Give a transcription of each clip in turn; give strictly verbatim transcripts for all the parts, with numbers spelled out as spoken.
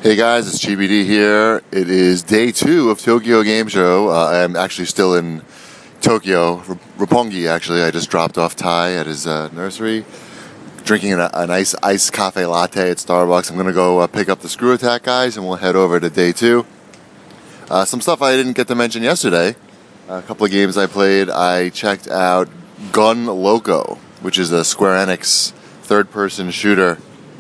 Hey guys, it's G B D here. It is day two of Tokyo Game Show. Uh, I'm actually still in Tokyo, R- Roppongi actually. I just dropped off Ty at his uh, nursery, drinking a, a nice iced cafe latte at Starbucks. I'm going to go uh, pick up the Screw Attack guys and we'll head over to day two. Uh, some stuff I didn't get to mention yesterday. A couple of games I played. I checked out Gun Loco, which is a Square Enix third-person shooter.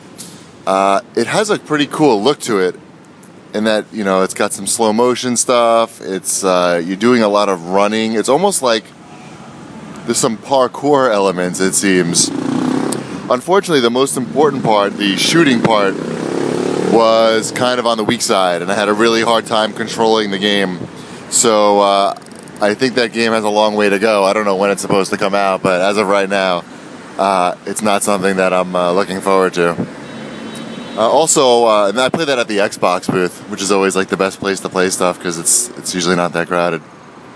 Uh, it has a pretty cool look to it in that, you know, it's got some slow motion stuff. It's, uh, you're doing a lot of running. It's almost like there's some parkour elements, it seems. Unfortunately, the most important part, the shooting part, was kind of on the weak side, and I had a really hard time controlling the game. So, uh, I think that game has a long way to go. I don't know when it's supposed to come out, but as of right now, uh, it's not something that I'm uh, looking forward to. Uh, also, uh, and I play that at the Xbox booth, which is always like the best place to play stuff because it's it's usually not that crowded.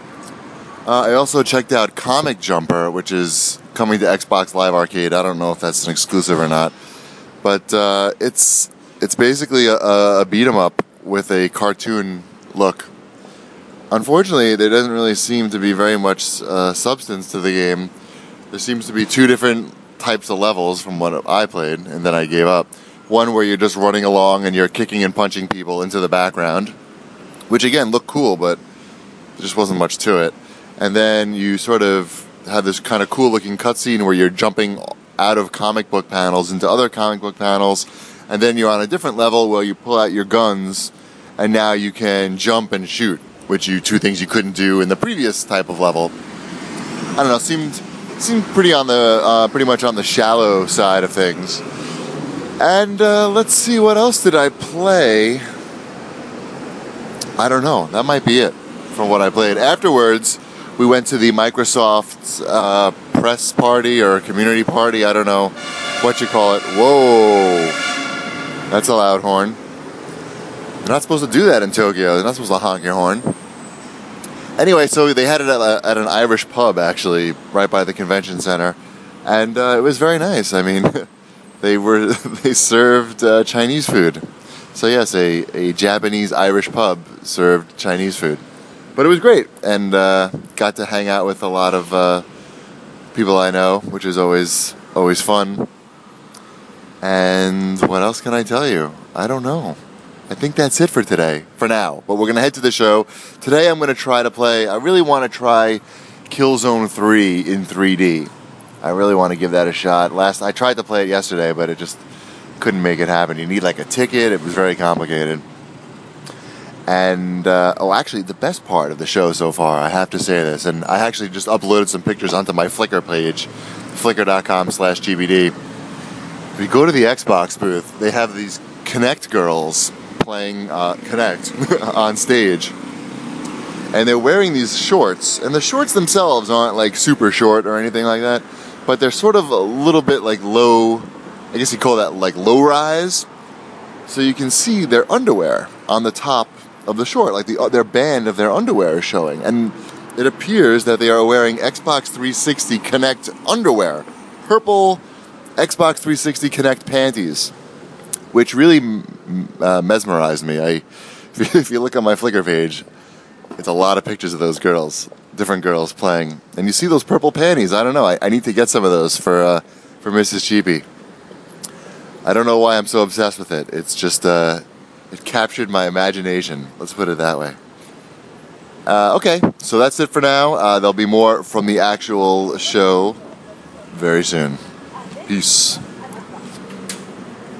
Uh, I also checked out Comic Jumper, which is coming to Xbox Live Arcade. I don't know if that's an exclusive or not, but uh, it's it's basically a, a beat 'em up with a cartoon look. Unfortunately, there doesn't really seem to be very much uh, substance to the game. There seems to be two different types of levels from what I played, and then I gave up. One where you're just running along and you're kicking and punching people into the background, which again looked cool, but there just wasn't much to it. And then you sort of have this kind of cool looking cutscene where you're jumping out of comic book panels into other comic book panels, and then you're on a different level where you pull out your guns and now you can jump and shoot, which you two things you couldn't do in the previous type of level. I don't know, seemed seemed pretty on the uh, pretty much on the shallow side of things. And uh, let's see, what else did I play? I don't know. That might be it from what I played. Afterwards, we went to the Microsoft uh, press party or community party. I don't know what you call it. Whoa. That's a loud horn. You're not supposed to do that in Tokyo. You're not supposed to honk your horn. Anyway, so they had it at, a, at an Irish pub, actually, right by the convention center. And uh, it was very nice. I mean... They were they served uh, Chinese food, so yes, a, a Japanese Irish pub served Chinese food, but it was great, and uh, got to hang out with a lot of uh, people I know, which is always always fun. And what else can I tell you? I don't know. I think that's it for today, for now. But we're gonna head to the show today. I'm gonna try to play. I really want to try Killzone three in three D. I really want to give that a shot. Last I tried to play it yesterday, but it just couldn't make it happen. You need like a ticket. It was very complicated. And, uh, oh, actually, the best part of the show so far, I have to say this, and I actually just uploaded some pictures onto my Flickr page, flickr.com slash GBD. If you go to the Xbox booth, they have these Kinect girls playing uh, Kinect on stage. And they're wearing these shorts, and the shorts themselves aren't like super short or anything like that, but they're sort of a little bit like low, I guess you call that like low rise. So you can see their underwear on the top of the short, like the, their band of their underwear is showing. And it appears that they are wearing Xbox three sixty Kinect underwear, purple Xbox three sixty Kinect panties, which really uh, mesmerized me. I, if you look on my Flickr page, it's a lot of pictures of those girls, different girls playing. And you see those purple panties. I don't know. I, I need to get some of those for uh, for Missus Cheapy. I don't know why I'm so obsessed with it. It's just, uh, it captured my imagination. Let's put it that way. Uh, okay, so that's it for now. Uh, there'll be more from the actual show very soon. Peace.